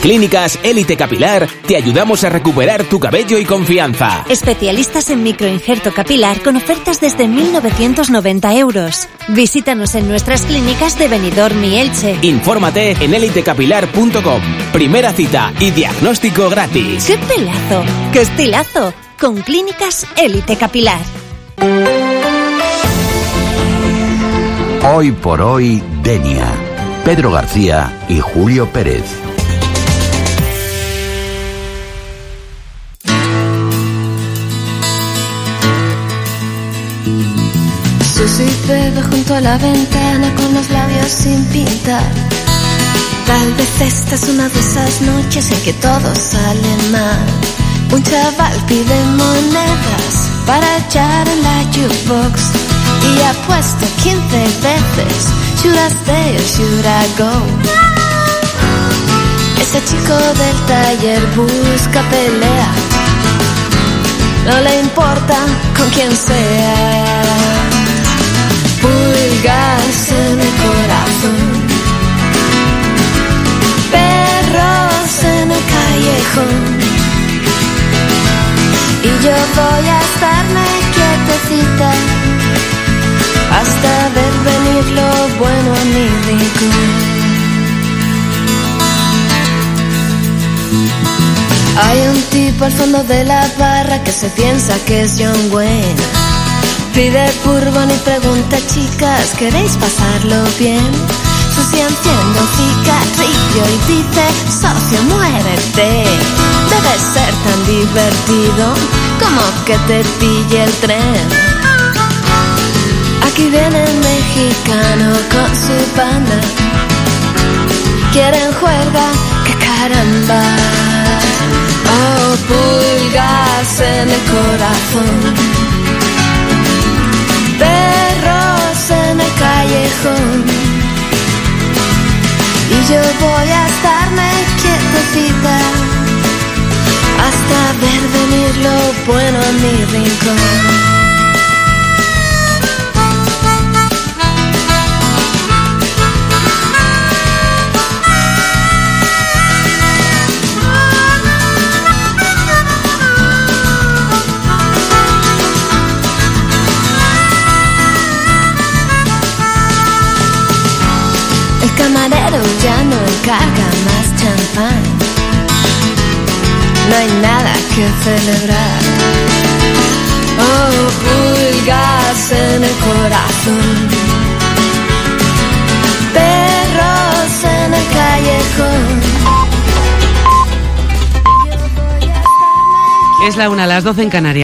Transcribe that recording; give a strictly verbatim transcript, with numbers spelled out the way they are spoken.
Clínicas Élite Capilar te ayudamos a recuperar tu cabello y confianza. Especialistas en microinjerto capilar con ofertas desde mil novecientos noventa euros. Visítanos en nuestras clínicas de Benidorm y Elche. Infórmate en élite capilar punto com. Primera cita y diagnóstico gratis. ¡Qué pelazo! ¡Qué estilazo! Con Clínicas Élite Capilar. Hoy por hoy, Denia. Pedro García y Julio Pérez. Susi bebe junto a la ventana con los labios sin pintar. Tal vez esta es una de esas noches en que todo sale mal. Un chaval pide monedas para echar en la jukebox y ha puesto quince veces Should I stay or should I go? Ese chico del taller busca pelea, no le importa con quién sea. Pulgas en el corazón, perros en el callejón, y yo voy a estarme quietecita hasta ver venir lo bueno a mi rincón. Hay un tipo al fondo de la barra que se piensa que es John Wayne. Pide bourbon y pregunta, chicas, ¿queréis pasarlo bien? Susi enciende un cigarrillo y dice, socio, muérete. Debe ser tan divertido como que te pille el tren. Aquí viene el mexicano con su banda. Quieren juerga, que caramba. Oh, pulgas en el corazón, perros en el callejón, y yo voy a estarme quietecita hasta ver venir lo bueno a mi rincón. El camarero ya no encarga más champán, no hay nada que celebrar. Oh, pulgas en el corazón, perros en el callejón. Es la una, a las doce en Canarias.